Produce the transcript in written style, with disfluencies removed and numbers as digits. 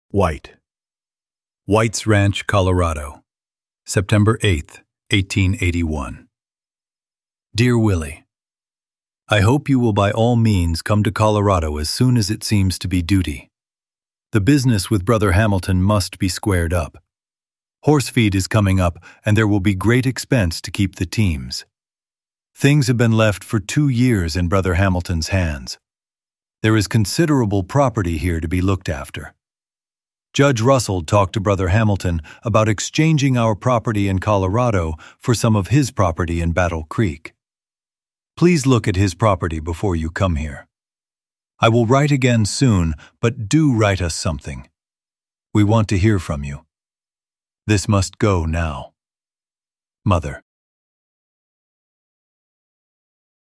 White. White's Ranch, Colorado, September 8th, 1881. Dear Willie, I hope you will by all means come to Colorado as soon as it seems to be duty. The business with Brother Hamilton must be squared up. Horse feed is coming up, and there will be great expense to keep the teams. Things have been left for 2 years in Brother Hamilton's hands. There is considerable property here to be looked after. Judge Russell talked to Brother Hamilton about exchanging our property in Colorado for some of his property in Battle Creek. Please look at his property before you come here. I will write again soon, but do write us something. We want to hear from you. This must go now. Mother.